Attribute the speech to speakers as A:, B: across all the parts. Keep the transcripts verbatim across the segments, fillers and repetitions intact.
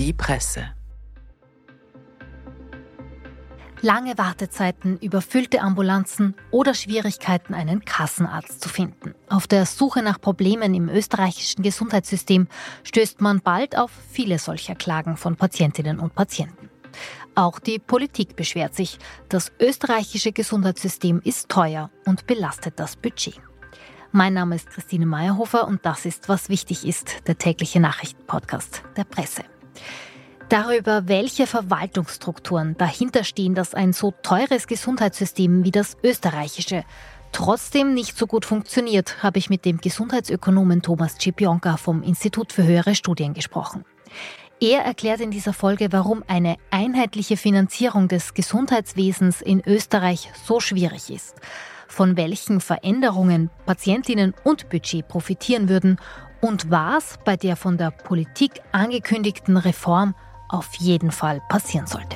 A: Die Presse.
B: Lange Wartezeiten, überfüllte Ambulanzen oder Schwierigkeiten, einen Kassenarzt zu finden. Auf der Suche nach Problemen im österreichischen Gesundheitssystem stößt man bald auf viele solcher Klagen von Patientinnen und Patienten. Auch die Politik beschwert sich. Das österreichische Gesundheitssystem ist teuer und belastet das Budget. Mein Name ist Christine Meyerhofer und das ist „Was wichtig ist“, der tägliche Nachrichtenpodcast der Presse. Darüber, welche Verwaltungsstrukturen dahinter stehen, dass ein so teures Gesundheitssystem wie das österreichische trotzdem nicht so gut funktioniert, habe ich mit dem Gesundheitsökonomen Thomas Szczepionka vom Institut für höhere Studien gesprochen. Er erklärt in dieser Folge, warum eine einheitliche Finanzierung des Gesundheitswesens in Österreich so schwierig ist, von welchen Veränderungen Patientinnen und Budget profitieren würden und was bei der von der Politik angekündigten Reform auf jeden Fall passieren sollte.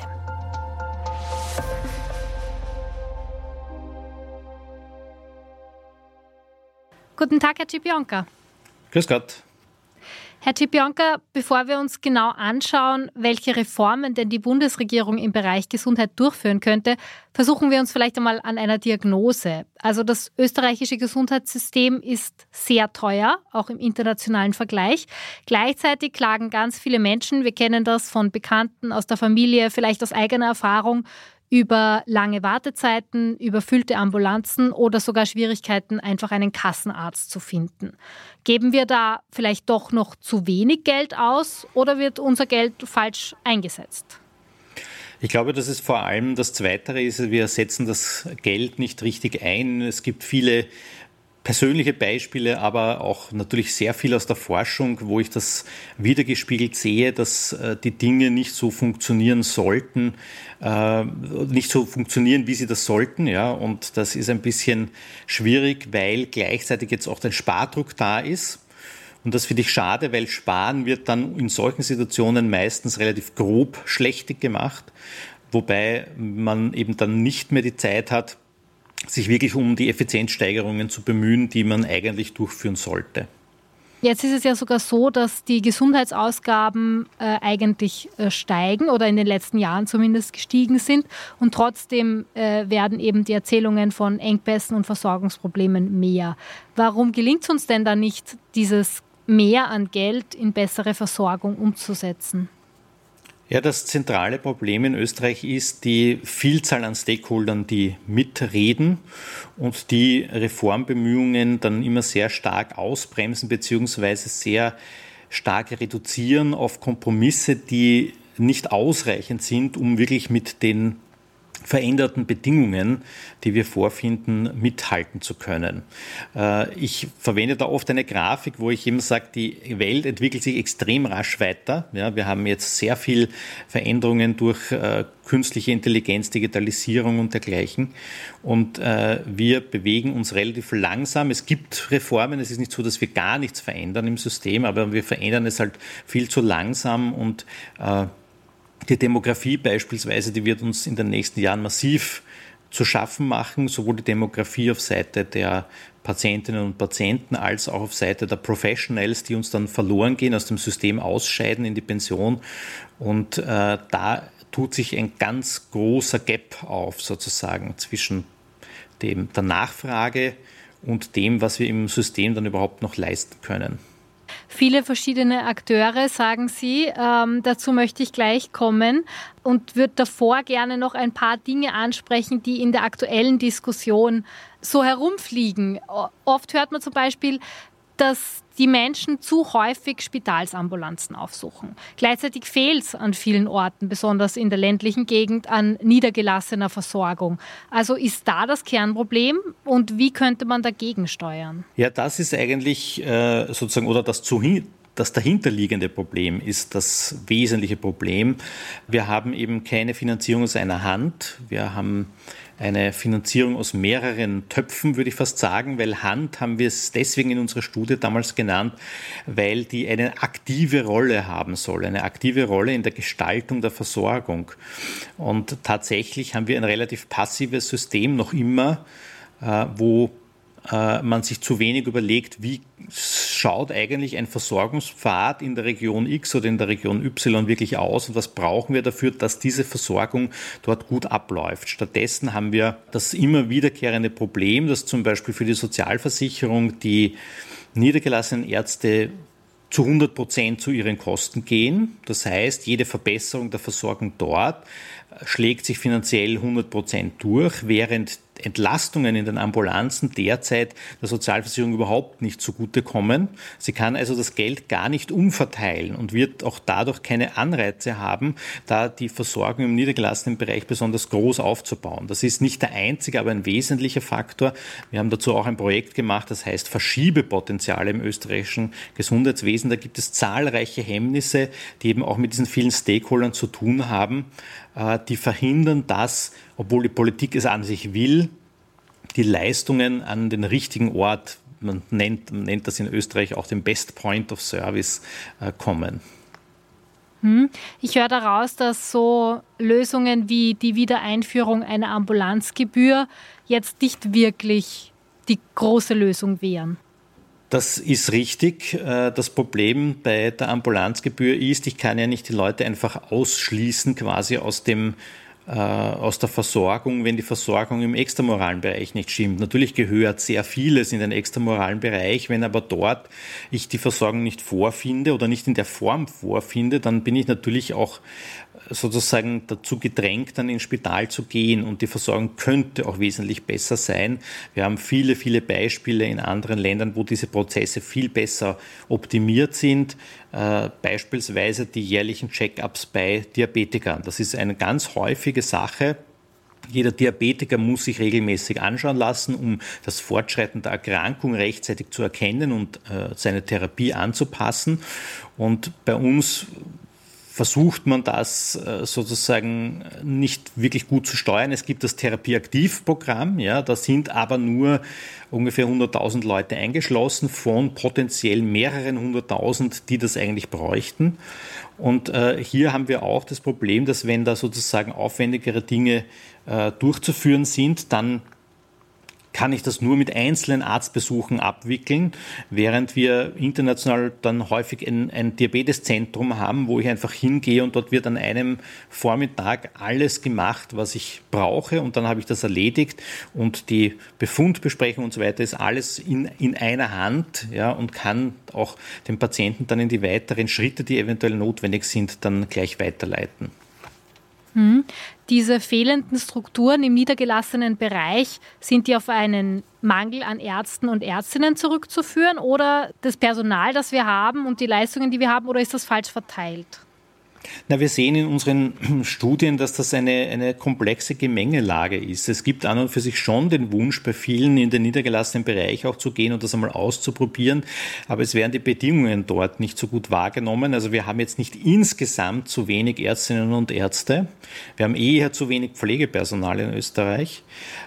B: Guten Tag, Herr Szczepionka.
C: Grüß Gott.
B: Herr Szczepionka, bevor wir uns genau anschauen, welche Reformen denn die Bundesregierung im Bereich Gesundheit durchführen könnte, versuchen wir uns vielleicht einmal an einer Diagnose. Also das österreichische Gesundheitssystem ist sehr teuer, auch im internationalen Vergleich. Gleichzeitig klagen ganz viele Menschen, wir kennen das von Bekannten aus der Familie, vielleicht aus eigener Erfahrung, über lange Wartezeiten, überfüllte Ambulanzen oder sogar Schwierigkeiten, einfach einen Kassenarzt zu finden. Geben wir da vielleicht doch noch zu wenig Geld aus oder wird unser Geld falsch eingesetzt?
C: Ich glaube, dass es vor allem das Zweitere ist, wir setzen das Geld nicht richtig ein. Es gibt viele persönliche Beispiele, aber auch natürlich sehr viel aus der Forschung, wo ich das wiedergespiegelt sehe, dass äh, die Dinge nicht so funktionieren sollten, äh, nicht so funktionieren, wie sie das sollten. Ja, und das ist ein bisschen schwierig, weil gleichzeitig jetzt auch der Spardruck da ist. Und das finde ich schade, weil Sparen wird dann in solchen Situationen meistens relativ grob schlechtig gemacht, wobei man eben dann nicht mehr die Zeit hat, sich wirklich um die Effizienzsteigerungen zu bemühen, die man eigentlich durchführen sollte.
B: Jetzt ist es ja sogar so, dass die Gesundheitsausgaben äh, eigentlich äh, steigen oder in den letzten Jahren zumindest gestiegen sind und trotzdem äh, werden eben die Erzählungen von Engpässen und Versorgungsproblemen mehr. Warum gelingt es uns denn da nicht, dieses Mehr an Geld in bessere Versorgung umzusetzen?
C: Ja, das zentrale Problem in Österreich ist die Vielzahl an Stakeholdern, die mitreden und die Reformbemühungen dann immer sehr stark ausbremsen bzw. sehr stark reduzieren auf Kompromisse, die nicht ausreichend sind, um wirklich mit den veränderten Bedingungen, die wir vorfinden, mithalten zu können. Ich verwende da oft eine Grafik, wo ich eben sage, die Welt entwickelt sich extrem rasch weiter. Ja, wir haben jetzt sehr viel Veränderungen durch künstliche Intelligenz, Digitalisierung und dergleichen. Und wir bewegen uns relativ langsam. Es gibt Reformen. Es ist nicht so, dass wir gar nichts verändern im System, aber wir verändern es halt viel zu langsam und die Demografie beispielsweise, die wird uns in den nächsten Jahren massiv zu schaffen machen, sowohl die Demografie auf Seite der Patientinnen und Patienten als auch auf Seite der Professionals, die uns dann verloren gehen, aus dem System ausscheiden in die Pension. Und äh, da tut sich ein ganz großer Gap auf, sozusagen, zwischen dem, der Nachfrage und dem, was wir im System dann überhaupt noch leisten können.
B: Viele verschiedene Akteure, sagen Sie. Ähm, dazu möchte ich gleich kommen und würde davor gerne noch ein paar Dinge ansprechen, die in der aktuellen Diskussion so herumfliegen. Oft hört man zum Beispiel, dass die Menschen zu häufig Spitalsambulanzen aufsuchen. Gleichzeitig fehlt es an vielen Orten, besonders in der ländlichen Gegend, an niedergelassener Versorgung. Also ist da das Kernproblem und wie könnte man dagegen steuern?
C: Ja, das ist eigentlich äh, sozusagen, oder das zu Das dahinterliegende Problem ist das wesentliche Problem. Wir haben eben keine Finanzierung aus einer Hand. Wir haben eine Finanzierung aus mehreren Töpfen, würde ich fast sagen, weil Hand haben wir es deswegen in unserer Studie damals genannt, weil die eine aktive Rolle haben soll, eine aktive Rolle in der Gestaltung der Versorgung. Und tatsächlich haben wir ein relativ passives System noch immer, wo man sich zu wenig überlegt, wie schaut eigentlich ein Versorgungspfad in der Region X oder in der Region Y wirklich aus und was brauchen wir dafür, dass diese Versorgung dort gut abläuft. Stattdessen haben wir das immer wiederkehrende Problem, dass zum Beispiel für die Sozialversicherung die niedergelassenen Ärzte zu hundert Prozent zu ihren Kosten gehen. Das heißt, jede Verbesserung der Versorgung dort schlägt sich finanziell hundert Prozent durch, während Entlastungen in den Ambulanzen derzeit der Sozialversicherung überhaupt nicht zugutekommen. Sie kann also das Geld gar nicht umverteilen und wird auch dadurch keine Anreize haben, da die Versorgung im niedergelassenen Bereich besonders groß aufzubauen. Das ist nicht der einzige, aber ein wesentlicher Faktor. Wir haben dazu auch ein Projekt gemacht, das heißt Verschiebepotenziale im österreichischen Gesundheitswesen. Da gibt es zahlreiche Hemmnisse, die eben auch mit diesen vielen Stakeholdern zu tun haben, die verhindern, dass, obwohl die Politik es an sich will, die Leistungen an den richtigen Ort, man nennt, man nennt das in Österreich auch den Best Point of Service, äh, kommen.
B: Hm. Ich höre daraus, dass so Lösungen wie die Wiedereinführung einer Ambulanzgebühr jetzt nicht wirklich die große Lösung wären.
C: Das ist richtig. Das Problem bei der Ambulanzgebühr ist, ich kann ja nicht die Leute einfach ausschließen quasi aus dem aus der Versorgung, wenn die Versorgung im extramoralen Bereich nicht stimmt. Natürlich gehört sehr vieles in den extramoralen Bereich, wenn aber dort ich die Versorgung nicht vorfinde oder nicht in der Form vorfinde, dann bin ich natürlich auch sozusagen dazu gedrängt, dann ins Spital zu gehen und die Versorgung könnte auch wesentlich besser sein. Wir haben viele, viele Beispiele in anderen Ländern, wo diese Prozesse viel besser optimiert sind. Äh, beispielsweise die jährlichen Check-ups bei Diabetikern. Das ist eine ganz häufige Sache. Jeder Diabetiker muss sich regelmäßig anschauen lassen, um das Fortschreiten der Erkrankung rechtzeitig zu erkennen und äh, seine Therapie anzupassen. Und bei uns versucht man das sozusagen nicht wirklich gut zu steuern. Es gibt das Therapieaktivprogramm, ja, da sind aber nur ungefähr hunderttausend Leute eingeschlossen von potenziell mehreren hunderttausend, die das eigentlich bräuchten. Und äh, hier haben wir auch das Problem, dass wenn da sozusagen aufwendigere Dinge äh, durchzuführen sind, dann kann ich das nur mit einzelnen Arztbesuchen abwickeln, während wir international dann häufig ein, ein Diabeteszentrum haben, wo ich einfach hingehe und dort wird an einem Vormittag alles gemacht, was ich brauche und dann habe ich das erledigt und die Befundbesprechung und so weiter ist alles in, in einer Hand, ja, und kann auch den Patienten dann in die weiteren Schritte, die eventuell notwendig sind, dann gleich weiterleiten.
B: Hm. Diese fehlenden Strukturen im niedergelassenen Bereich, sind die auf einen Mangel an Ärzten und Ärztinnen zurückzuführen oder das Personal, das wir haben und die Leistungen, die wir haben, oder ist das falsch verteilt?
C: Na, wir sehen in unseren Studien, dass das eine, eine komplexe Gemengelage ist. Es gibt an und für sich schon den Wunsch, bei vielen in den niedergelassenen Bereich auch zu gehen und das einmal auszuprobieren, aber es werden die Bedingungen dort nicht so gut wahrgenommen. Also wir haben jetzt nicht insgesamt zu wenig Ärztinnen und Ärzte. Wir haben eher zu wenig Pflegepersonal in Österreich.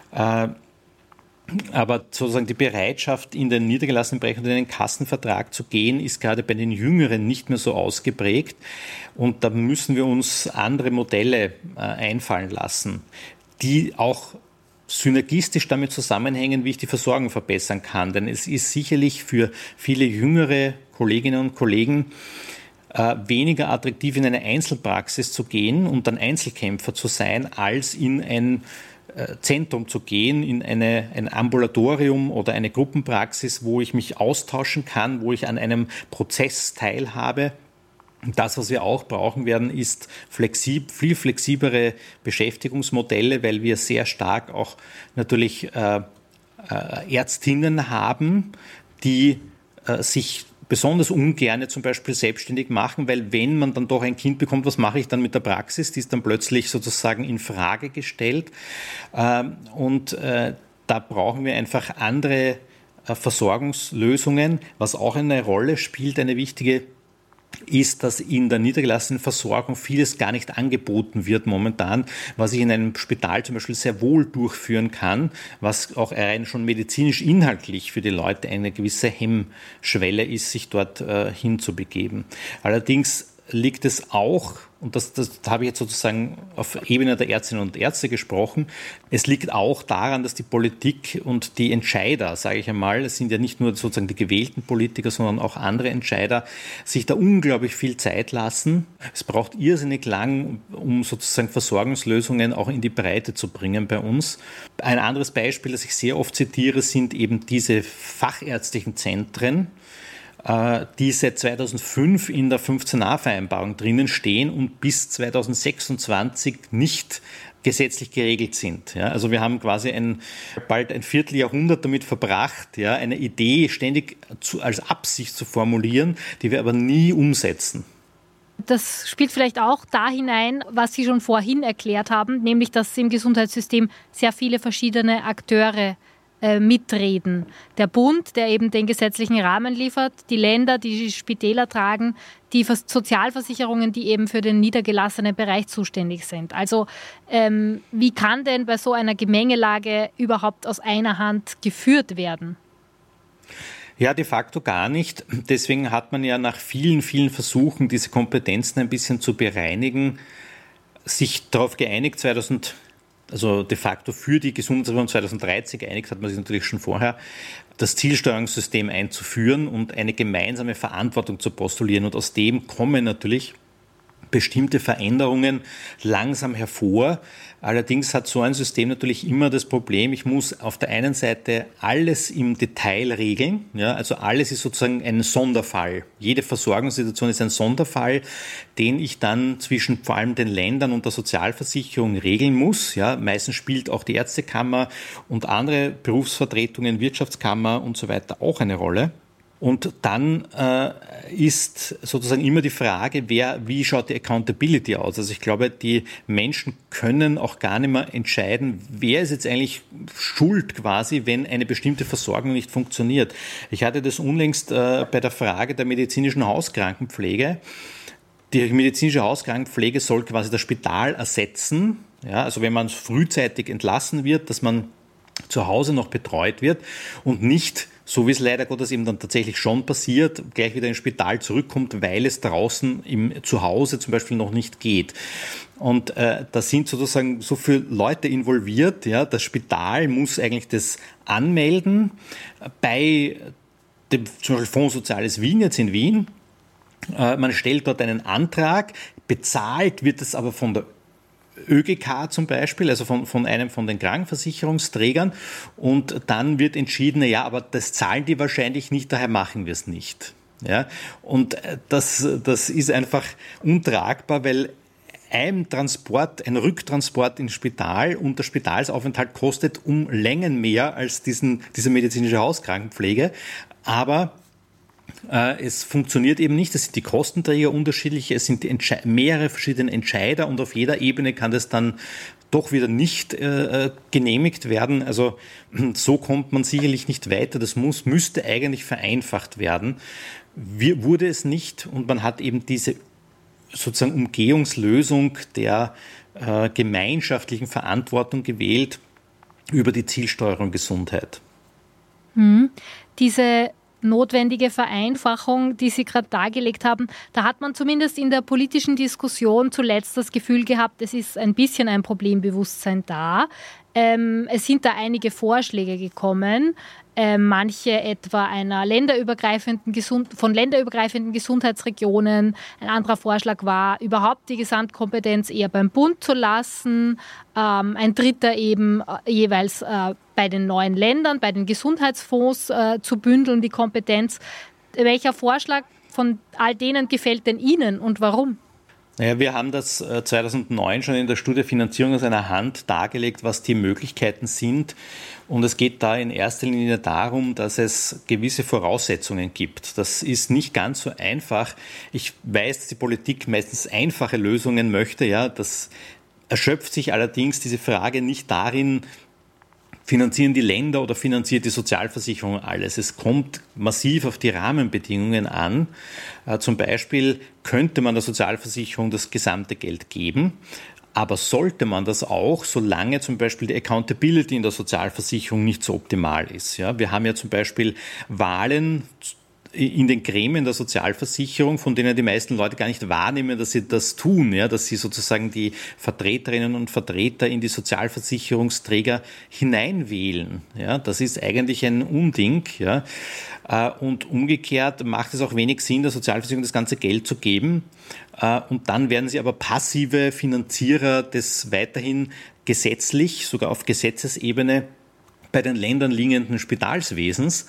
C: Aber sozusagen die Bereitschaft, in den niedergelassenen Bereich unter einen Kassenvertrag zu gehen, ist gerade bei den Jüngeren nicht mehr so ausgeprägt. Und da müssen wir uns andere Modelle äh, einfallen lassen, die auch synergistisch damit zusammenhängen, wie ich die Versorgung verbessern kann. Denn es ist sicherlich für viele jüngere Kolleginnen und Kollegen äh, weniger attraktiv, in eine Einzelpraxis zu gehen und dann Einzelkämpfer zu sein, als in ein Zentrum zu gehen, in eine, ein Ambulatorium oder eine Gruppenpraxis, wo ich mich austauschen kann, wo ich an einem Prozess teilhabe. Das, was wir auch brauchen werden, ist flexib, viel flexiblere Beschäftigungsmodelle, weil wir sehr stark auch natürlich äh, äh, Ärztinnen haben, die äh, sich besonders ungerne zum Beispiel selbstständig machen, weil wenn man dann doch ein Kind bekommt, was mache ich dann mit der Praxis? Die ist dann plötzlich sozusagen in Frage gestellt. Und da brauchen wir einfach andere Versorgungslösungen. Was auch eine Rolle spielt, eine wichtige, ist, dass in der niedergelassenen Versorgung vieles gar nicht angeboten wird momentan, was ich in einem Spital zum Beispiel sehr wohl durchführen kann, was auch rein schon medizinisch inhaltlich für die Leute eine gewisse Hemmschwelle ist, sich dort äh, hinzubegeben. Allerdings liegt es auch, und das, das habe ich jetzt sozusagen auf Ebene der Ärztinnen und Ärzte gesprochen, es liegt auch daran, dass die Politik und die Entscheider, sage ich einmal, es sind ja nicht nur sozusagen die gewählten Politiker, sondern auch andere Entscheider, sich da unglaublich viel Zeit lassen. Es braucht irrsinnig lang, um sozusagen Versorgungslösungen auch in die Breite zu bringen bei uns. Ein anderes Beispiel, das ich sehr oft zitiere, sind eben diese fachärztlichen Zentren, die seit zweitausendfünf in der fünfzehn a-Vereinbarung drinnen stehen und bis zweitausendsechsundzwanzig nicht gesetzlich geregelt sind. Ja, also wir haben quasi ein, bald ein Vierteljahrhundert damit verbracht, ja, eine Idee ständig zu, als Absicht zu formulieren, die wir aber nie umsetzen.
B: Das spielt vielleicht auch da hinein, was Sie schon vorhin erklärt haben, nämlich dass im Gesundheitssystem sehr viele verschiedene Akteure mitreden. Der Bund, der eben den gesetzlichen Rahmen liefert, die Länder, die die Spitäler tragen, die Sozialversicherungen, die eben für den niedergelassenen Bereich zuständig sind. Also ähm, wie kann denn bei so einer Gemengelage überhaupt aus einer Hand geführt werden?
C: Ja, de facto gar nicht. Deswegen hat man ja nach vielen, vielen Versuchen, diese Kompetenzen ein bisschen zu bereinigen, sich darauf geeinigt, zweitausend also de facto für die Gesundheitsreform zweitausenddreizehn geeinigt hat man sich natürlich schon vorher, das Zielsteuerungssystem einzuführen und eine gemeinsame Verantwortung zu postulieren. Und aus dem kommen natürlich bestimmte Veränderungen langsam hervor. Allerdings hat so ein System natürlich immer das Problem, ich muss auf der einen Seite alles im Detail regeln, ja, also alles ist sozusagen ein Sonderfall. Jede Versorgungssituation ist ein Sonderfall, den ich dann zwischen vor allem den Ländern und der Sozialversicherung regeln muss. Ja, meistens spielt auch die Ärztekammer und andere Berufsvertretungen, Wirtschaftskammer und so weiter auch eine Rolle. Und dann äh, ist sozusagen immer die Frage, wer, wie schaut die Accountability aus? Also ich glaube, die Menschen können auch gar nicht mehr entscheiden, wer ist jetzt eigentlich schuld quasi, wenn eine bestimmte Versorgung nicht funktioniert. Ich hatte das unlängst äh, bei der Frage der medizinischen Hauskrankenpflege. Die medizinische Hauskrankenpflege soll quasi das Spital ersetzen. Ja, also wenn man frühzeitig entlassen wird, dass man zu Hause noch betreut wird und nicht, so wie es leider Gottes eben dann tatsächlich schon passiert, gleich wieder ins Spital zurückkommt, weil es draußen im Zuhause zum Beispiel noch nicht geht. Und äh, da sind sozusagen so viele Leute involviert. Ja, das Spital muss eigentlich das anmelden bei dem zum Beispiel Fonds Soziales Wien, jetzt in Wien. Äh, man stellt dort einen Antrag, bezahlt wird es aber von der ÖGK zum Beispiel, also von, von einem von den Krankenversicherungsträgern, und dann wird entschieden, ja, aber das zahlen die wahrscheinlich nicht, daher machen wir es nicht. Ja, und das, das ist einfach untragbar, weil ein Transport, ein Rücktransport ins Spital und der Spitalsaufenthalt kostet um Längen mehr als diesen, diese medizinische Hauskrankenpflege, aber es funktioniert eben nicht, es sind die Kostenträger unterschiedlich, es sind die Entsche- mehrere verschiedene Entscheider und auf jeder Ebene kann das dann doch wieder nicht äh, genehmigt werden. Also so kommt man sicherlich nicht weiter, das muss, müsste eigentlich vereinfacht werden. Wir, wurde es nicht und man hat eben diese sozusagen Umgehungslösung der äh, gemeinschaftlichen Verantwortung gewählt über die Zielsteuerung Gesundheit.
B: Hm. Diese notwendige Vereinfachung, die Sie gerade dargelegt haben, da hat man zumindest in der politischen Diskussion zuletzt das Gefühl gehabt, es ist ein bisschen ein Problembewusstsein da. Ähm, es sind da einige Vorschläge gekommen, äh, manche etwa einer länderübergreifenden Gesund- von länderübergreifenden Gesundheitsregionen. Ein anderer Vorschlag war, überhaupt die Gesamtkompetenz eher beim Bund zu lassen. Ähm, ein dritter eben äh, jeweils äh, bei den neuen Ländern, bei den Gesundheitsfonds äh, zu bündeln, die Kompetenz. Welcher Vorschlag von all denen gefällt denn Ihnen und warum?
C: Naja, wir haben das zweitausendneun schon in der Studie Finanzierung aus einer Hand dargelegt, was die Möglichkeiten sind. Und es geht da in erster Linie darum, dass es gewisse Voraussetzungen gibt. Das ist nicht ganz so einfach. Ich weiß, dass die Politik meistens einfache Lösungen möchte. Ja, das erschöpft sich allerdings diese Frage nicht darin, finanzieren die Länder oder finanziert die Sozialversicherung alles? Es kommt massiv auf die Rahmenbedingungen an. Äh, zum Beispiel könnte man der Sozialversicherung das gesamte Geld geben, aber sollte man das auch, solange zum Beispiel die Accountability in der Sozialversicherung nicht so optimal ist. Ja, wir haben ja zum Beispiel Wahlen in den Gremien der Sozialversicherung, von denen die meisten Leute gar nicht wahrnehmen, dass sie das tun, ja, dass sie sozusagen die Vertreterinnen und Vertreter in die Sozialversicherungsträger hineinwählen. Ja, das ist eigentlich ein Unding. Ja. Und umgekehrt macht es auch wenig Sinn, der Sozialversicherung das ganze Geld zu geben. Und dann werden sie aber passive Finanzierer des weiterhin gesetzlich, sogar auf Gesetzesebene, bei den Ländern liegenden Spitalswesens.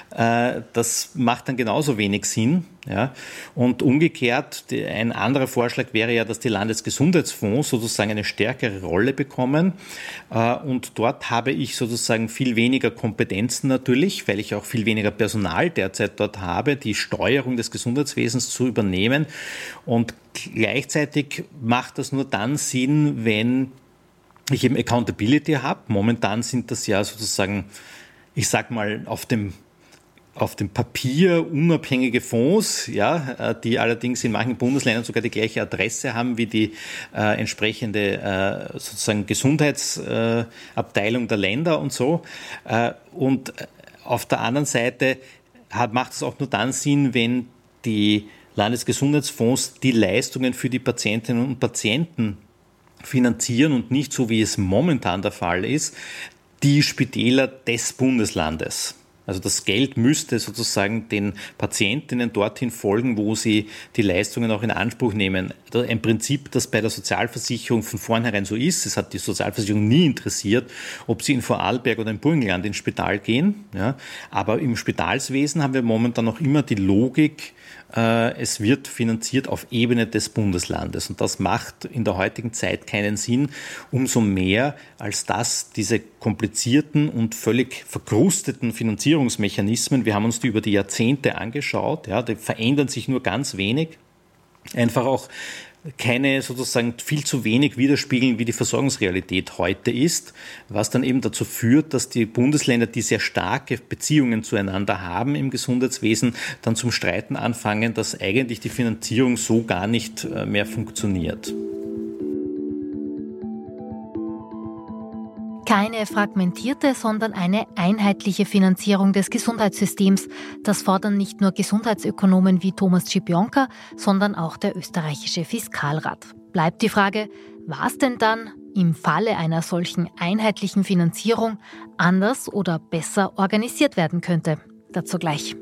C: Das macht dann genauso wenig Sinn. Ja. Und umgekehrt, ein anderer Vorschlag wäre ja, dass die Landesgesundheitsfonds sozusagen eine stärkere Rolle bekommen. Und dort habe ich sozusagen viel weniger Kompetenzen natürlich, weil ich auch viel weniger Personal derzeit dort habe, die Steuerung des Gesundheitswesens zu übernehmen. Und gleichzeitig macht das nur dann Sinn, wenn ich eben Accountability habe. Momentan sind das ja sozusagen, ich sag mal, auf dem, auf dem Papier unabhängige Fonds, ja, die allerdings in manchen Bundesländern sogar die gleiche Adresse haben wie die äh, entsprechende äh, sozusagen Gesundheitsabteilung äh, der Länder und so. Äh, und auf der anderen Seite hat, macht es auch nur dann Sinn, wenn die Landesgesundheitsfonds die Leistungen für die Patientinnen und Patienten finanzieren und nicht so, wie es momentan der Fall ist, die Spitäler des Bundeslandes. Also das Geld müsste sozusagen den Patientinnen dorthin folgen, wo sie die Leistungen auch in Anspruch nehmen. Ein Prinzip, das bei der Sozialversicherung von vornherein so ist. Es hat die Sozialversicherung nie interessiert, ob sie in Vorarlberg oder im Burgenland ins Spital gehen. Ja. Aber im Spitalswesen haben wir momentan noch immer die Logik, es wird finanziert auf Ebene des Bundeslandes. Und das macht in der heutigen Zeit keinen Sinn, umso mehr, als dass diese komplizierten und völlig verkrusteten Finanzierungsmechanismen, wir haben uns die über die Jahrzehnte angeschaut, ja, die verändern sich nur ganz wenig, einfach auch keine sozusagen viel zu wenig widerspiegeln, wie die Versorgungsrealität heute ist, was dann eben dazu führt, dass die Bundesländer, die sehr starke Beziehungen zueinander haben im Gesundheitswesen, dann zum Streiten anfangen, dass eigentlich die Finanzierung so gar nicht mehr funktioniert.
B: Keine fragmentierte, sondern eine einheitliche Finanzierung des Gesundheitssystems. Das fordern nicht nur Gesundheitsökonomen wie Thomas Schipionka, sondern auch der österreichische Fiskalrat. Bleibt die Frage, was denn dann im Falle einer solchen einheitlichen Finanzierung anders oder besser organisiert werden könnte? Dazu gleich.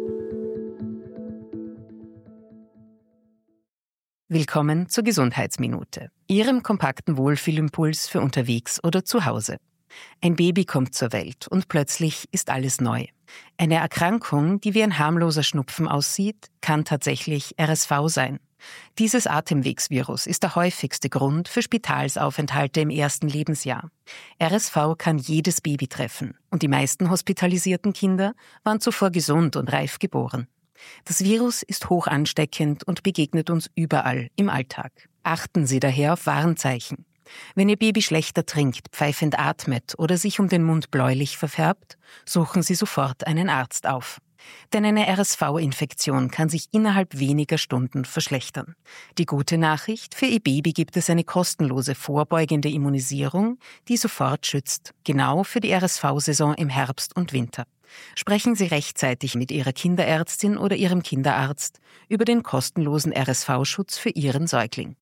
A: Willkommen zur Gesundheitsminute, Ihrem kompakten Wohlfühlimpuls für unterwegs oder zu Hause. Ein Baby kommt zur Welt und plötzlich ist alles neu. Eine Erkrankung, die wie ein harmloser Schnupfen aussieht, kann tatsächlich R S V sein. Dieses Atemwegsvirus ist der häufigste Grund für Spitalsaufenthalte im ersten Lebensjahr. R S V kann jedes Baby treffen und die meisten hospitalisierten Kinder waren zuvor gesund und reif geboren. Das Virus ist hoch ansteckend und begegnet uns überall im Alltag. Achten Sie daher auf Warnzeichen. Wenn Ihr Baby schlechter trinkt, pfeifend atmet oder sich um den Mund bläulich verfärbt, suchen Sie sofort einen Arzt auf. Denn eine R S V-Infektion kann sich innerhalb weniger Stunden verschlechtern. Die gute Nachricht, für Ihr Baby gibt es eine kostenlose vorbeugende Immunisierung, die sofort schützt, genau für die R S V-Saison im Herbst und Winter. Sprechen Sie rechtzeitig mit Ihrer Kinderärztin oder Ihrem Kinderarzt über den kostenlosen R S V-Schutz für Ihren Säugling.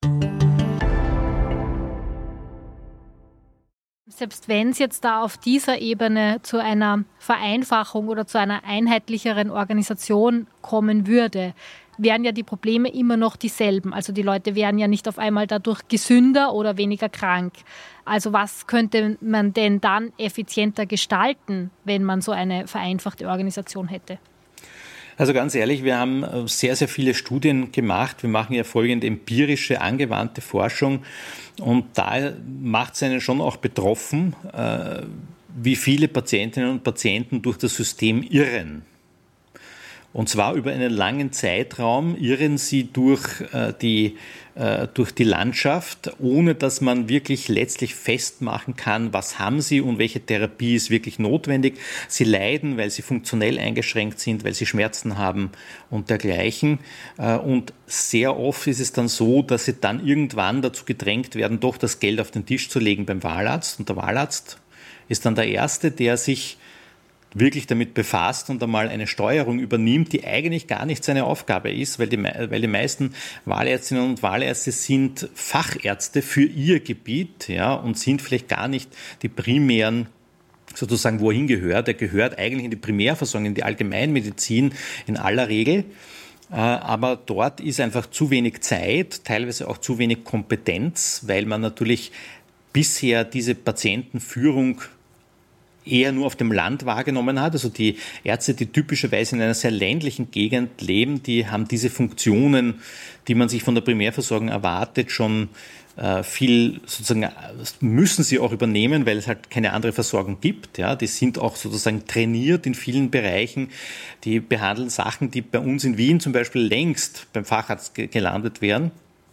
B: Selbst wenn es jetzt da auf dieser Ebene zu einer Vereinfachung oder zu einer einheitlicheren Organisation kommen würde, wären ja die Probleme immer noch dieselben. Also die Leute wären ja nicht auf einmal dadurch gesünder oder weniger krank. Also was könnte man denn dann effizienter gestalten, wenn man so eine vereinfachte Organisation hätte?
C: Also ganz ehrlich, wir haben sehr, sehr viele Studien gemacht. Wir machen ja folgende empirische, angewandte Forschung. Und da macht es einen schon auch betroffen, wie viele Patientinnen und Patienten durch das System irren. Und zwar über einen langen Zeitraum irren sie durch äh, die, äh, durch die Landschaft, ohne dass man wirklich letztlich festmachen kann, was haben sie und welche Therapie ist wirklich notwendig. Sie leiden, weil sie funktionell eingeschränkt sind, weil sie Schmerzen haben und dergleichen. Äh, und sehr oft ist es dann so, dass sie dann irgendwann dazu gedrängt werden, doch das Geld auf den Tisch zu legen beim Wahlarzt. Und der Wahlarzt ist dann der Erste, der sich wirklich damit befasst und einmal eine Steuerung übernimmt, die eigentlich gar nicht seine Aufgabe ist, weil die, weil die meisten Wahlärztinnen und Wahlärzte sind Fachärzte für ihr Gebiet, ja, und sind vielleicht gar nicht die primären, sozusagen, wo er hingehört. Er gehört eigentlich in die Primärversorgung, in die Allgemeinmedizin in aller Regel. Aber dort ist einfach zu wenig Zeit, teilweise auch zu wenig Kompetenz, weil man natürlich bisher diese Patientenführung eher nur auf dem Land wahrgenommen hat. Also die Ärzte, die typischerweise in einer sehr ländlichen Gegend leben, die haben diese Funktionen, die man sich von der Primärversorgung erwartet, schon äh, viel sozusagen, müssen sie auch übernehmen, weil es halt keine andere Versorgung gibt. Ja, die sind auch sozusagen trainiert in vielen Bereichen. Die behandeln Sachen, die bei uns in Wien zum Beispiel längst beim Facharzt ge- gelandet wären.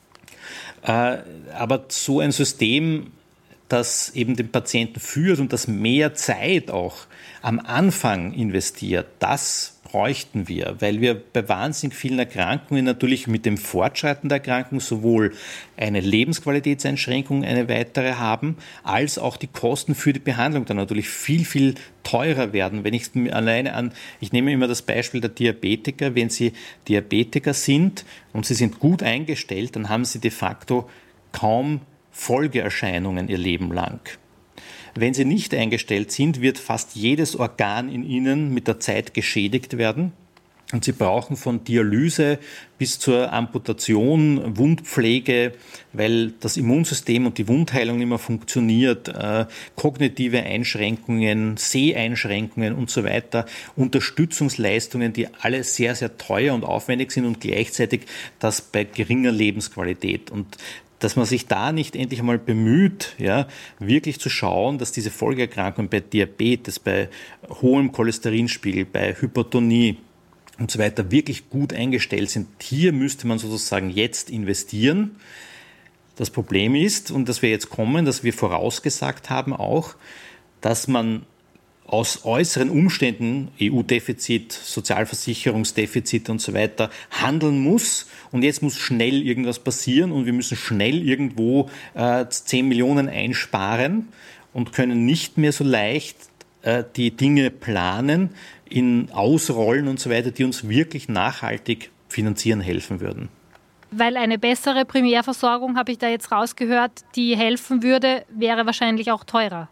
C: Äh, aber so ein System, das eben den Patienten führt und das mehr Zeit auch am Anfang investiert, das bräuchten wir, weil wir bei wahnsinnig vielen Erkrankungen natürlich mit dem Fortschreiten der Erkrankung sowohl eine Lebensqualitätseinschränkung, eine weitere haben, als auch die Kosten für die Behandlung dann natürlich viel, viel teurer werden. Wenn ich alleine an, ich nehme immer das Beispiel der Diabetiker, wenn sie Diabetiker sind und sie sind gut eingestellt, dann haben sie de facto kaum Folgeerscheinungen ihr Leben lang. Wenn sie nicht eingestellt sind, wird fast jedes Organ in ihnen mit der Zeit geschädigt werden. Und sie brauchen von Dialyse bis zur Amputation, Wundpflege, weil das Immunsystem und die Wundheilung nicht mehr funktioniert, äh, kognitive Einschränkungen, Seheinschränkungen und so weiter, Unterstützungsleistungen, die alle sehr, sehr teuer und aufwendig sind und gleichzeitig das bei geringer Lebensqualität. Und dass man sich da nicht endlich einmal bemüht, ja, wirklich zu schauen, dass diese Folgeerkrankungen bei Diabetes, bei hohem Cholesterinspiegel, bei Hypertonie und so weiter wirklich gut eingestellt sind. Hier müsste man sozusagen jetzt investieren. Das Problem ist, und dass wir jetzt kommen, dass wir vorausgesagt haben auch, dass man aus äußeren Umständen, E U-Defizit, Sozialversicherungsdefizit und so weiter, handeln muss. Und jetzt muss schnell irgendwas passieren und wir müssen schnell irgendwo äh, zehn Millionen einsparen und können nicht mehr so leicht äh, die Dinge planen, in Ausrollen und so weiter, die uns wirklich nachhaltig finanzieren helfen würden.
B: Weil eine bessere Primärversorgung, habe ich da jetzt rausgehört, die helfen würde, wäre wahrscheinlich auch teurer.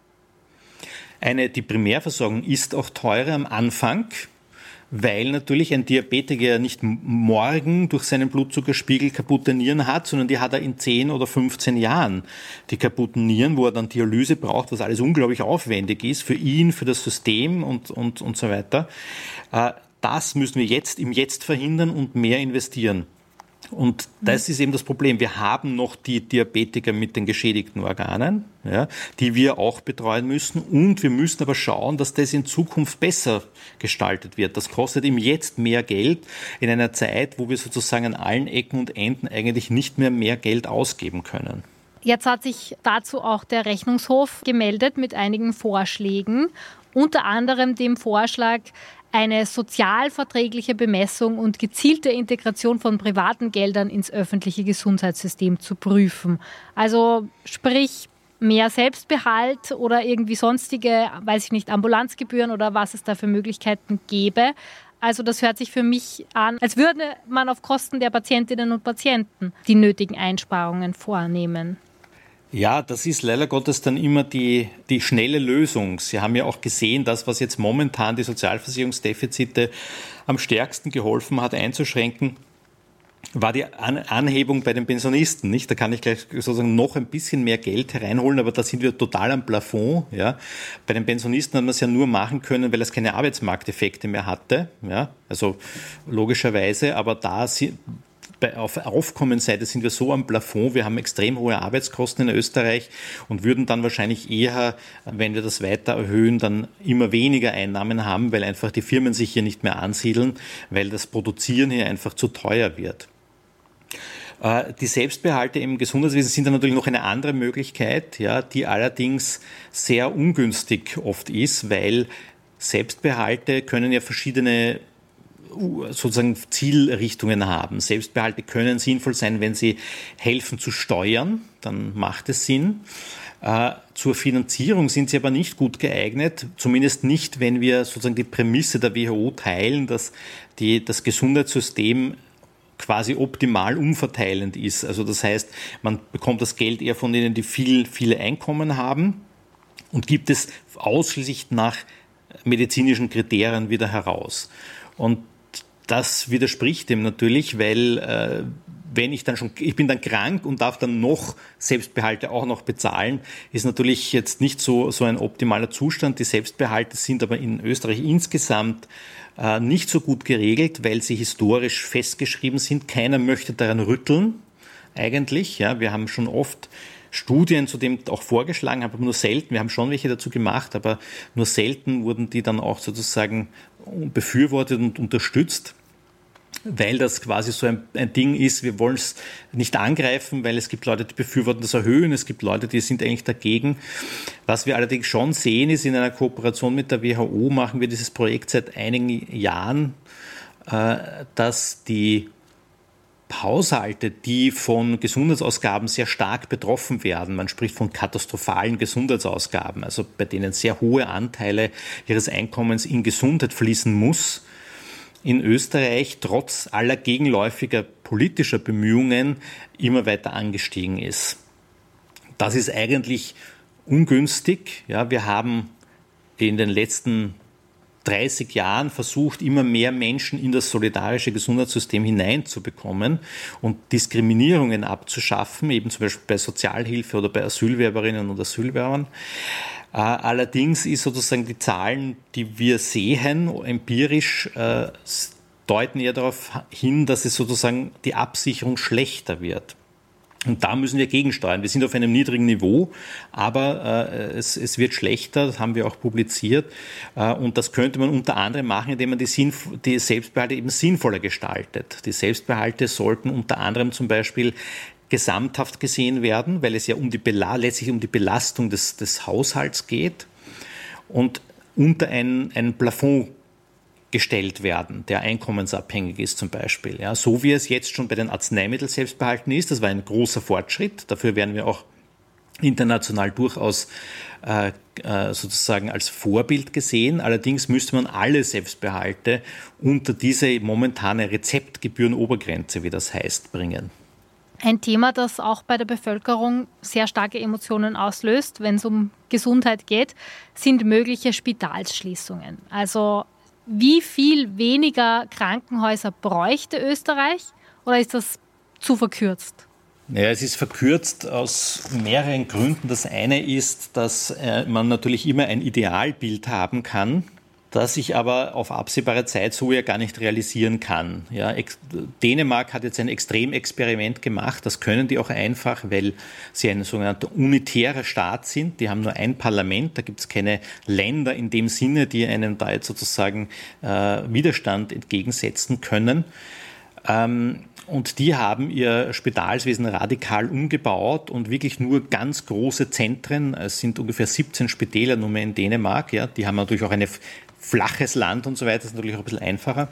C: Eine, die Primärversorgung ist auch teurer am Anfang, weil natürlich ein Diabetiker nicht morgen durch seinen Blutzuckerspiegel kaputte Nieren hat, sondern die hat er in zehn oder fünfzehn Jahren. Die kaputten Nieren, wo er dann Dialyse braucht, was alles unglaublich aufwendig ist für ihn, für das System und, und, und so weiter. Das müssen wir jetzt im Jetzt verhindern und mehr investieren. Und das ist eben das Problem. Wir haben noch die Diabetiker mit den geschädigten Organen, ja, die wir auch betreuen müssen. Und wir müssen aber schauen, dass das in Zukunft besser gestaltet wird. Das kostet im Jetzt mehr Geld in einer Zeit, wo wir sozusagen an allen Ecken und Enden eigentlich nicht mehr mehr Geld ausgeben können.
B: Jetzt hat sich dazu auch der Rechnungshof gemeldet mit einigen Vorschlägen, unter anderem dem Vorschlag, eine sozialverträgliche Bemessung und gezielte Integration von privaten Geldern ins öffentliche Gesundheitssystem zu prüfen. Also sprich mehr Selbstbehalt oder irgendwie sonstige, weiß ich nicht, Ambulanzgebühren oder was es da für Möglichkeiten gäbe. Also das hört sich für mich an, als würde man auf Kosten der Patientinnen und Patienten die nötigen Einsparungen vornehmen.
C: Ja, das ist leider Gottes dann immer die, die schnelle Lösung. Sie haben ja auch gesehen, das, was jetzt momentan die Sozialversicherungsdefizite am stärksten geholfen hat, einzuschränken, war die An- Anhebung bei den Pensionisten, nicht? Da kann ich gleich sozusagen noch ein bisschen mehr Geld hereinholen, aber da sind wir total am Plafond, ja. Bei den Pensionisten hat man es ja nur machen können, weil es keine Arbeitsmarkteffekte mehr hatte, ja. Also logischerweise, aber da sind auf Aufkommensseite sind wir so am Plafond, wir haben extrem hohe Arbeitskosten in Österreich und würden dann wahrscheinlich eher, wenn wir das weiter erhöhen, dann immer weniger Einnahmen haben, weil einfach die Firmen sich hier nicht mehr ansiedeln, weil das Produzieren hier einfach zu teuer wird. Die Selbstbehalte im Gesundheitswesen sind dann natürlich noch eine andere Möglichkeit, ja, die allerdings sehr ungünstig oft ist, weil Selbstbehalte können ja verschiedene sozusagen Zielrichtungen haben. Selbstbehalte können sinnvoll sein, wenn sie helfen zu steuern, dann macht es Sinn. Äh, zur Finanzierung sind sie aber nicht gut geeignet, zumindest nicht, wenn wir sozusagen die Prämisse der W H O teilen, dass die, das Gesundheitssystem quasi optimal umverteilend ist. Also das heißt, man bekommt das Geld eher von denen, die viel, viele Einkommen haben und gibt es ausschließlich nach medizinischen Kriterien wieder heraus. Und das widerspricht dem natürlich, weil äh, wenn ich dann schon, ich bin dann krank und darf dann noch Selbstbehalte auch noch bezahlen, ist natürlich jetzt nicht so, so ein optimaler Zustand. Die Selbstbehalte sind aber in Österreich insgesamt äh, nicht so gut geregelt, weil sie historisch festgeschrieben sind. Keiner möchte daran rütteln, eigentlich. Ja, wir haben schon oft Studien zu dem auch vorgeschlagen, aber nur selten. Wir haben schon welche dazu gemacht, aber nur selten wurden die dann auch sozusagen befürwortet und unterstützt, weil das quasi so ein, ein Ding ist, wir wollen es nicht angreifen, weil es gibt Leute, die befürworten das Erhöhen, es gibt Leute, die sind eigentlich dagegen. Was wir allerdings schon sehen, ist, in einer Kooperation mit der W H O machen wir dieses Projekt seit einigen Jahren, äh, dass die Haushalte, die von Gesundheitsausgaben sehr stark betroffen werden, man spricht von katastrophalen Gesundheitsausgaben, also bei denen sehr hohe Anteile ihres Einkommens in Gesundheit fließen muss, in Österreich trotz aller gegenläufiger politischer Bemühungen immer weiter angestiegen ist. Das ist eigentlich ungünstig. Ja, wir haben in den letzten dreißig Jahren versucht, immer mehr Menschen in das solidarische Gesundheitssystem hineinzubekommen und Diskriminierungen abzuschaffen, eben zum Beispiel bei Sozialhilfe oder bei Asylwerberinnen und Asylwerbern. Allerdings ist sozusagen die Zahlen, die wir sehen, empirisch äh, deuten eher darauf hin, dass es sozusagen die Absicherung schlechter wird. Und da müssen wir gegensteuern. Wir sind auf einem niedrigen Niveau, aber äh, es, es wird schlechter, das haben wir auch publiziert. Äh, und das könnte man unter anderem machen, indem man die, Sinnf- die Selbstbehalte eben sinnvoller gestaltet. Die Selbstbehalte sollten unter anderem zum Beispiel gesamthaft gesehen werden, weil es ja um die Bela- letztlich um die Belastung des, des Haushalts geht und unter ein, ein Plafond gestellt werden, der einkommensabhängig ist zum Beispiel. Ja, so wie es jetzt schon bei den Arzneimittel-Selbstbehalten ist, das war ein großer Fortschritt. Dafür werden wir auch international durchaus äh, sozusagen als Vorbild gesehen. Allerdings müsste man alle Selbstbehalte unter diese momentane Rezeptgebührenobergrenze, wie das heißt, bringen.
B: Ein Thema, das auch bei der Bevölkerung sehr starke Emotionen auslöst, wenn es um Gesundheit geht, sind mögliche Spitalsschließungen. Also wie viel weniger Krankenhäuser bräuchte Österreich oder ist das zu verkürzt?
C: Ja, es ist verkürzt aus mehreren Gründen. Das eine ist, dass äh, man natürlich immer ein Idealbild haben kann, das sich aber auf absehbare Zeit so ja gar nicht realisieren kann. Ja, Ex- Dänemark hat jetzt ein Extremexperiment gemacht, das können die auch einfach, weil sie ein sogenannter unitärer Staat sind. Die haben nur ein Parlament, da gibt es keine Länder in dem Sinne, die einem da jetzt sozusagen äh, Widerstand entgegensetzen können. Ähm, Und die haben ihr Spitalswesen radikal umgebaut und wirklich nur ganz große Zentren, es sind ungefähr siebzehn Spitäler nur mehr in Dänemark, ja, die haben natürlich auch ein flaches Land und so weiter, das ist natürlich auch ein bisschen einfacher.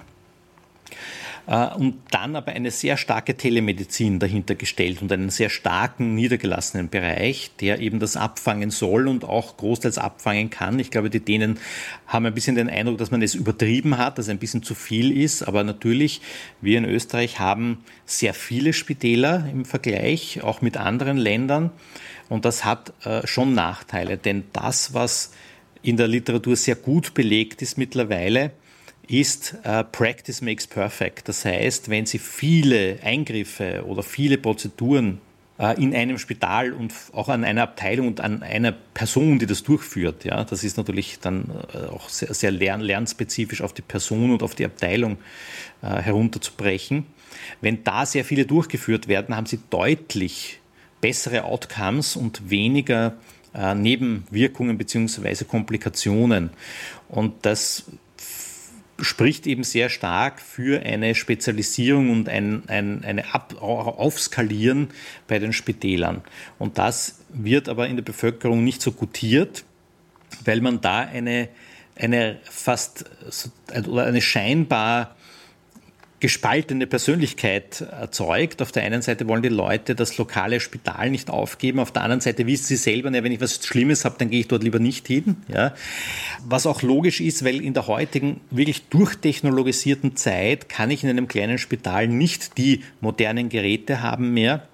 C: Und dann aber eine sehr starke Telemedizin dahinter gestellt und einen sehr starken niedergelassenen Bereich, der eben das abfangen soll und auch großteils abfangen kann. Ich glaube, die Dänen haben ein bisschen den Eindruck, dass man es übertrieben hat, dass es ein bisschen zu viel ist. Aber natürlich, wir in Österreich haben sehr viele Spitäler im Vergleich, auch mit anderen Ländern. Und das hat äh, schon Nachteile, denn das, was in der Literatur sehr gut belegt ist mittlerweile, ist uh, Practice makes perfect. Das heißt, wenn Sie viele Eingriffe oder viele Prozeduren uh, in einem Spital und auch an einer Abteilung und an einer Person, die das durchführt, ja, das ist natürlich dann uh, auch sehr, sehr lern- lernspezifisch auf die Person und auf die Abteilung uh, herunterzubrechen. Wenn da sehr viele durchgeführt werden, haben Sie deutlich bessere Outcomes und weniger uh, Nebenwirkungen bzw. Komplikationen. Und das spricht eben sehr stark für eine Spezialisierung und ein, ein eine Ab- Aufskalieren bei den Spitälern. Und das wird aber in der Bevölkerung nicht so gutiert, weil man da eine, eine fast oder eine scheinbar gespaltene Persönlichkeit erzeugt. Auf der einen Seite wollen die Leute das lokale Spital nicht aufgeben, auf der anderen Seite wissen sie selber, ja, wenn ich was Schlimmes habe, dann gehe ich dort lieber nicht hin. Ja. Was auch logisch ist, weil in der heutigen wirklich durchtechnologisierten Zeit kann ich in einem kleinen Spital nicht die modernen Geräte haben mehr,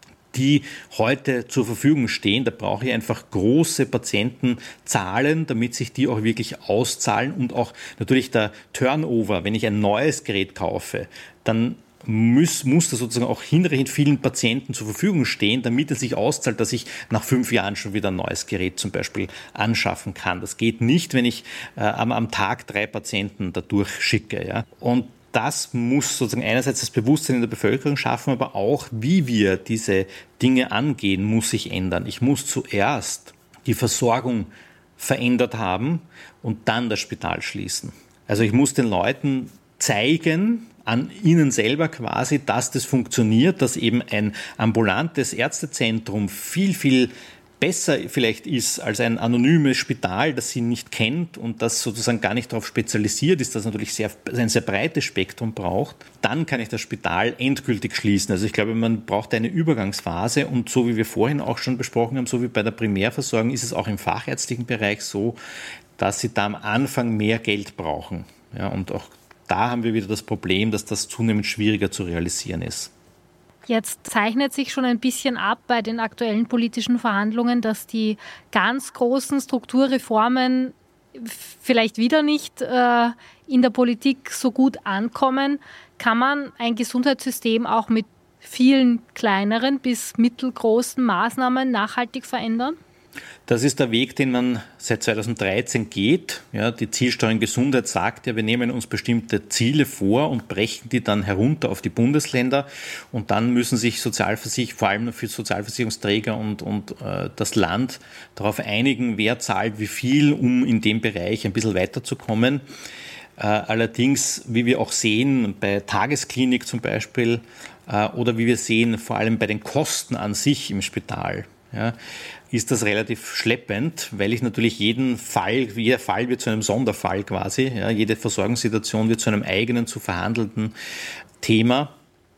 C: die heute zur Verfügung stehen. Da brauche ich einfach große Patientenzahlen, damit sich die auch wirklich auszahlen und auch natürlich der Turnover, wenn ich ein neues Gerät kaufe, dann muss, muss das sozusagen auch hinreichend vielen Patienten zur Verfügung stehen, damit es sich auszahlt, dass ich nach fünf Jahren schon wieder ein neues Gerät zum Beispiel anschaffen kann. Das geht nicht, wenn ich äh, am, am Tag drei Patienten dadurch schicke. Ja? Und das muss sozusagen einerseits das Bewusstsein in der Bevölkerung schaffen, aber auch, wie wir diese Dinge angehen, muss sich ändern. Ich muss zuerst die Versorgung verändert haben und dann das Spital schließen. Also ich muss den Leuten zeigen, an ihnen selber quasi, dass das funktioniert, dass eben ein ambulantes Ärztezentrum viel, viel besser vielleicht ist als ein anonymes Spital, das sie nicht kennt und das sozusagen gar nicht darauf spezialisiert ist, das natürlich sehr, ein sehr breites Spektrum braucht, dann kann ich das Spital endgültig schließen. Also ich glaube, man braucht eine Übergangsphase und so wie wir vorhin auch schon besprochen haben, so wie bei der Primärversorgung, ist es auch im fachärztlichen Bereich so, dass sie da am Anfang mehr Geld brauchen. Ja, und auch da haben wir wieder das Problem, dass das zunehmend schwieriger zu realisieren ist.
B: Jetzt zeichnet sich schon ein bisschen ab bei den aktuellen politischen Verhandlungen, dass die ganz großen Strukturreformen vielleicht wieder nicht äh, in der Politik so gut ankommen. Kann man ein Gesundheitssystem auch mit vielen kleineren bis mittelgroßen Maßnahmen nachhaltig verändern?
C: Das ist der Weg, den man seit zweitausenddreizehn geht. Ja, die Zielsteuerung Gesundheit sagt ja, wir nehmen uns bestimmte Ziele vor und brechen die dann herunter auf die Bundesländer. Und dann müssen sich Sozialversicherungen, vor allem für Sozialversicherungsträger und, und äh, das Land darauf einigen, wer zahlt wie viel, um in dem Bereich ein bisschen weiterzukommen. Äh, allerdings, wie wir auch sehen, bei Tagesklinik zum Beispiel äh, oder wie wir sehen, vor allem bei den Kosten an sich im Spital, ja, ist das relativ schleppend, weil ich natürlich jeden Fall, jeder Fall wird zu einem Sonderfall quasi, ja, jede Versorgungssituation wird zu einem eigenen, zu verhandelnden Thema.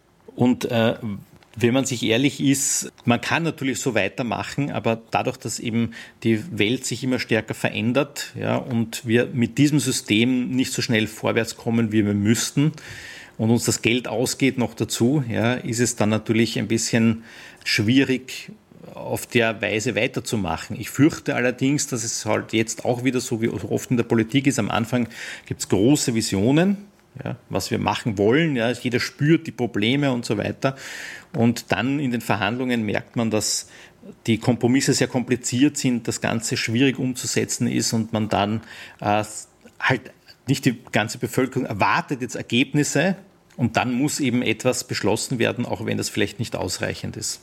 C: Und äh, wenn man sich ehrlich ist, man kann natürlich so weitermachen, aber dadurch, dass eben die Welt sich immer stärker verändert, ja, und wir mit diesem System nicht so schnell vorwärts kommen, wie wir müssten, und uns das Geld ausgeht noch dazu, ja, ist es dann natürlich ein bisschen schwierig, auf der Weise weiterzumachen. Ich fürchte allerdings, dass es halt jetzt auch wieder so wie oft in der Politik ist. Am Anfang gibt es große Visionen, ja, was wir machen wollen. Ja, jeder spürt die Probleme und so weiter. Und dann in den Verhandlungen merkt man, dass die Kompromisse sehr kompliziert sind, das Ganze schwierig umzusetzen ist und man dann äh, halt nicht die ganze Bevölkerung erwartet jetzt Ergebnisse und dann muss eben etwas beschlossen werden, auch wenn das vielleicht nicht ausreichend ist.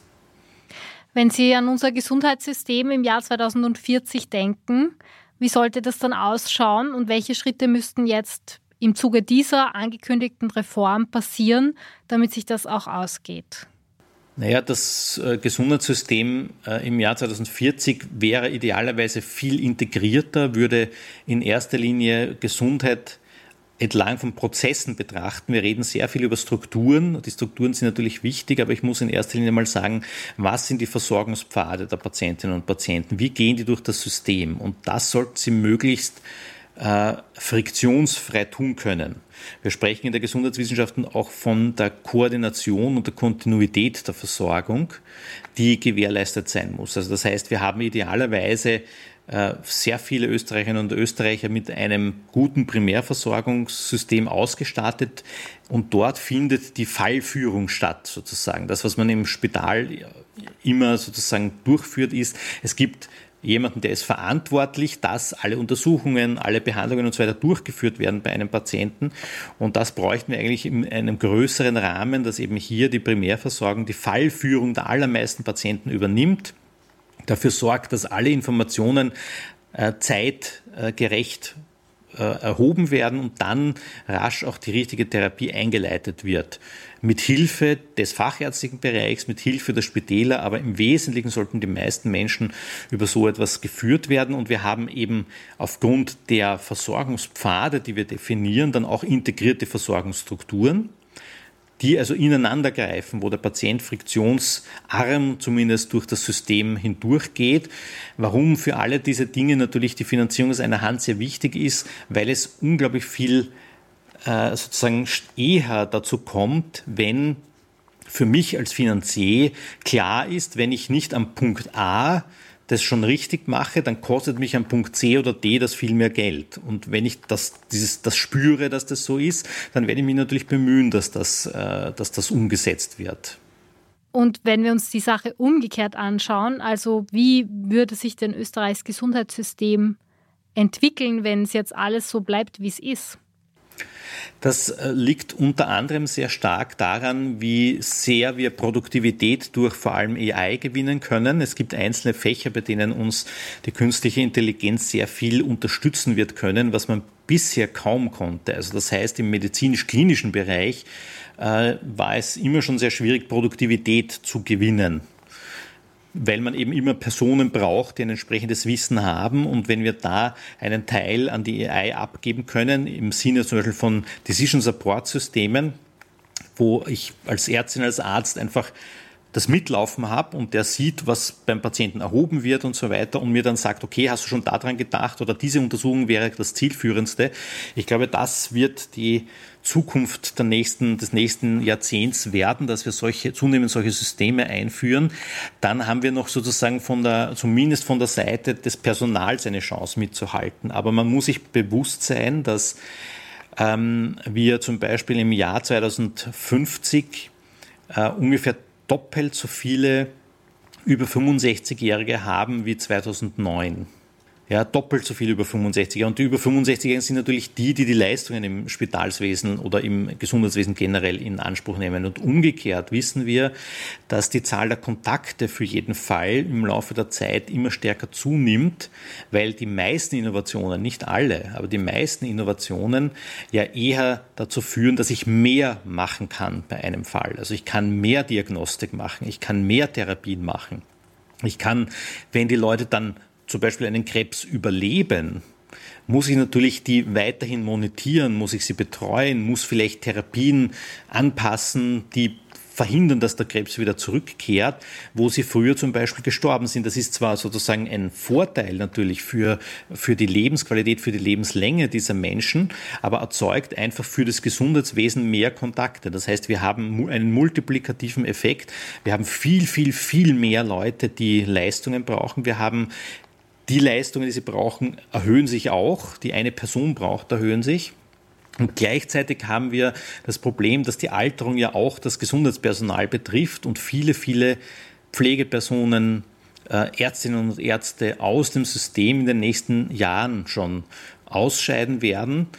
B: Wenn Sie an unser Gesundheitssystem im Jahr zweitausendvierzig denken, wie sollte das dann ausschauen und welche Schritte müssten jetzt im Zuge dieser angekündigten Reform passieren, damit sich das auch ausgeht?
C: Naja, das äh, Gesundheitssystem äh, im Jahr zweitausendvierzig wäre idealerweise viel integrierter, würde in erster Linie Gesundheit entlang von Prozessen betrachten. Wir reden sehr viel über Strukturen. Die Strukturen sind natürlich wichtig, aber ich muss in erster Linie mal sagen, was sind die Versorgungspfade der Patientinnen und Patienten? Wie gehen die durch das System? Und das sollten sie möglichst äh, friktionsfrei tun können. Wir sprechen in der Gesundheitswissenschaften auch von der Koordination und der Kontinuität der Versorgung, die gewährleistet sein muss. Also das heißt, wir haben idealerweise sehr viele Österreicherinnen und Österreicher mit einem guten Primärversorgungssystem ausgestattet und dort findet die Fallführung statt sozusagen. Das, was man im Spital immer sozusagen durchführt, ist, es gibt jemanden, der ist verantwortlich, dass alle Untersuchungen, alle Behandlungen und so weiter durchgeführt werden bei einem Patienten. Und das bräuchten wir eigentlich in einem größeren Rahmen, dass eben hier die Primärversorgung die Fallführung der allermeisten Patienten übernimmt, dafür sorgt, dass alle Informationen äh, zeitgerecht äh, erhoben werden und dann rasch auch die richtige Therapie eingeleitet wird. Mit Hilfe des fachärztlichen Bereichs, mit Hilfe der Spitäler, aber im Wesentlichen sollten die meisten Menschen über so etwas geführt werden. Und wir haben eben aufgrund der Versorgungspfade, die wir definieren, dann auch integrierte Versorgungsstrukturen. die also ineinander greifen, wo der Patient friktionsarm zumindest durch das System hindurchgeht. Warum für alle diese Dinge natürlich die Finanzierung aus einer Hand sehr wichtig ist, weil es unglaublich viel äh, sozusagen eher dazu kommt, wenn für mich als Finanzier klar ist, wenn ich nicht am Punkt A das schon richtig mache, dann kostet mich am Punkt C oder D das viel mehr Geld. Und wenn ich das, dieses, das spüre, dass das so ist, dann werde ich mich natürlich bemühen, dass das, äh, dass das umgesetzt wird.
B: Und wenn wir uns die Sache umgekehrt anschauen, also wie würde sich denn Österreichs Gesundheitssystem entwickeln, wenn es jetzt alles so bleibt, wie es ist?
C: Das liegt unter anderem sehr stark daran, wie sehr wir Produktivität durch vor allem A I gewinnen können. Es gibt einzelne Fächer, bei denen uns die künstliche Intelligenz sehr viel unterstützen wird können, was man bisher kaum konnte. Also das heißt, im medizinisch-klinischen Bereich äh, war es immer schon sehr schwierig, Produktivität zu gewinnen, weil man eben immer Personen braucht, die ein entsprechendes Wissen haben. Und wenn wir da einen Teil an die A I abgeben können, im Sinne zum Beispiel von Decision-Support-Systemen, wo ich als Ärztin, als Arzt einfach das Mitlaufen habe und der sieht, was beim Patienten erhoben wird und so weiter und mir dann sagt, okay, hast du schon daran gedacht oder diese Untersuchung wäre das zielführendste. Ich glaube, das wird die Zukunft der nächsten, des nächsten Jahrzehnts werden, dass wir solche, zunehmend solche Systeme einführen. Dann haben wir noch sozusagen von der, zumindest von der Seite des Personals eine Chance mitzuhalten. Aber man muss sich bewusst sein, dass ähm, wir zum Beispiel im Jahr zweitausendfünfzig äh, ungefähr doppelt so viele über fünfundsechzigjährige haben wie zweitausendneun. Ja, doppelt so viel über fünfundsechziger. Und die über fünfundsechziger sind natürlich die, die die Leistungen im Spitalswesen oder im Gesundheitswesen generell in Anspruch nehmen. Und umgekehrt wissen wir, dass die Zahl der Kontakte für jeden Fall im Laufe der Zeit immer stärker zunimmt, weil die meisten Innovationen, nicht alle, aber die meisten Innovationen ja eher dazu führen, dass ich mehr machen kann bei einem Fall. Also ich kann mehr Diagnostik machen, ich kann mehr Therapien machen. Ich kann, wenn die Leute dann zum Beispiel einen Krebs überleben, muss ich natürlich die weiterhin monitieren, muss ich sie betreuen, muss vielleicht Therapien anpassen, die verhindern, dass der Krebs wieder zurückkehrt, wo sie früher zum Beispiel gestorben sind. Das ist zwar sozusagen ein Vorteil natürlich für, für die Lebensqualität, für die Lebenslänge dieser Menschen, aber erzeugt einfach für das Gesundheitswesen mehr Kontakte. Das heißt, wir haben einen multiplikativen Effekt. Wir haben viel, viel, viel mehr Leute, die Leistungen brauchen. Wir haben die Leistungen, die sie brauchen, erhöhen sich auch. Die eine Person braucht, erhöhen sich. Und gleichzeitig haben wir das Problem, dass die Alterung ja auch das Gesundheitspersonal betrifft und viele, viele Pflegepersonen, Ärztinnen und Ärzte aus dem System in den nächsten Jahren schon ausscheiden werden,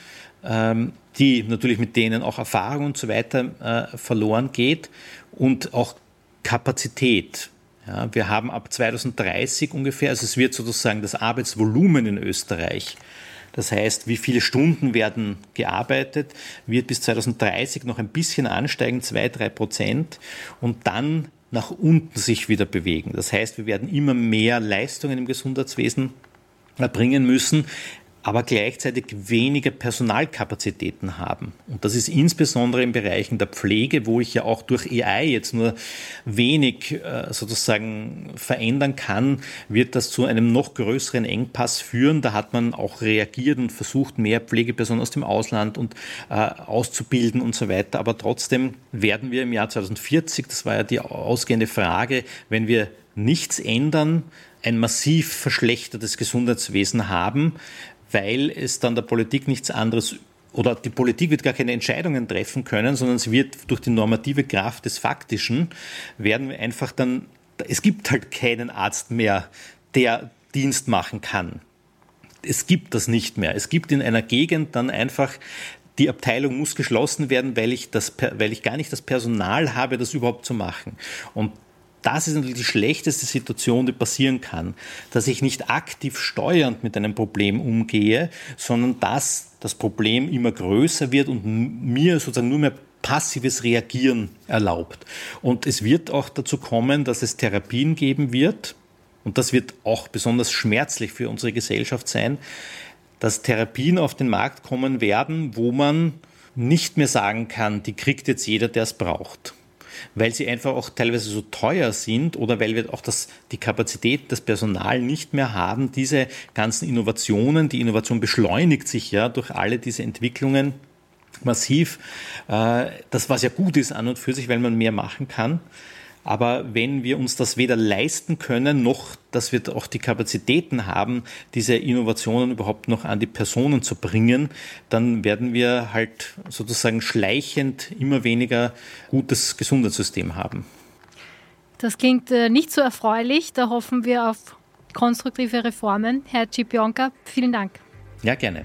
C: die natürlich mit denen auch Erfahrung und so weiter verloren geht und auch Kapazität. Ja, wir haben ab zweitausenddreißig ungefähr, also es wird sozusagen das Arbeitsvolumen in Österreich, das heißt, wie viele Stunden werden gearbeitet, wird bis zweitausenddreißig noch ein bisschen ansteigen, zwei, drei Prozent, und dann nach unten sich wieder bewegen. Das heißt, wir werden immer mehr Leistungen im Gesundheitswesen erbringen müssen, aber gleichzeitig weniger Personalkapazitäten haben. Und das ist insbesondere in Bereichen der Pflege, wo ich ja auch durch A I jetzt nur wenig äh, sozusagen verändern kann, wird das zu einem noch größeren Engpass führen. Da hat man auch reagiert und versucht, mehr Pflegepersonen aus dem Ausland und äh, auszubilden und so weiter. Aber trotzdem werden wir im Jahr zweitausendvierzig, das war ja die ausgehende Frage, wenn wir nichts ändern, ein massiv verschlechtertes Gesundheitswesen haben, weil es dann der Politik nichts anderes, oder die Politik wird gar keine Entscheidungen treffen können, sondern sie wird durch die normative Kraft des Faktischen, werden wir einfach dann, es gibt halt keinen Arzt mehr, der Dienst machen kann. Es gibt das nicht mehr. Es gibt in einer Gegend dann einfach, die Abteilung muss geschlossen werden, weil ich, das, weil ich gar nicht das Personal habe, das überhaupt zu machen. Und das ist natürlich die schlechteste Situation, die passieren kann, dass ich nicht aktiv steuernd mit einem Problem umgehe, sondern dass das Problem immer größer wird und mir sozusagen nur mehr passives Reagieren erlaubt. Und es wird auch dazu kommen, dass es Therapien geben wird, und das wird auch besonders schmerzlich für unsere Gesellschaft sein, dass Therapien auf den Markt kommen werden, wo man nicht mehr sagen kann, die kriegt jetzt jeder, der es braucht. Weil sie einfach auch teilweise so teuer sind oder weil wir auch das, die Kapazität, das Personal nicht mehr haben, diese ganzen Innovationen, die Innovation beschleunigt sich ja durch alle diese Entwicklungen massiv. Das, was ja gut ist an und für sich, weil man mehr machen kann. Aber wenn wir uns das weder leisten können, noch dass wir auch die Kapazitäten haben, diese Innovationen überhaupt noch an die Personen zu bringen, dann werden wir halt sozusagen schleichend immer weniger gutes Gesundheitssystem haben.
B: Das klingt äh, nicht so erfreulich. Da hoffen wir auf konstruktive Reformen. Herr Cipionka, vielen Dank.
C: Ja, gerne.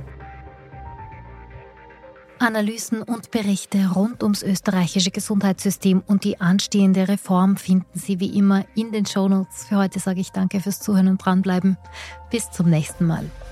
B: Analysen und Berichte rund ums österreichische Gesundheitssystem und die anstehende Reform finden Sie wie immer in den Shownotes. Für heute sage ich danke fürs Zuhören und dranbleiben. Bis zum nächsten Mal.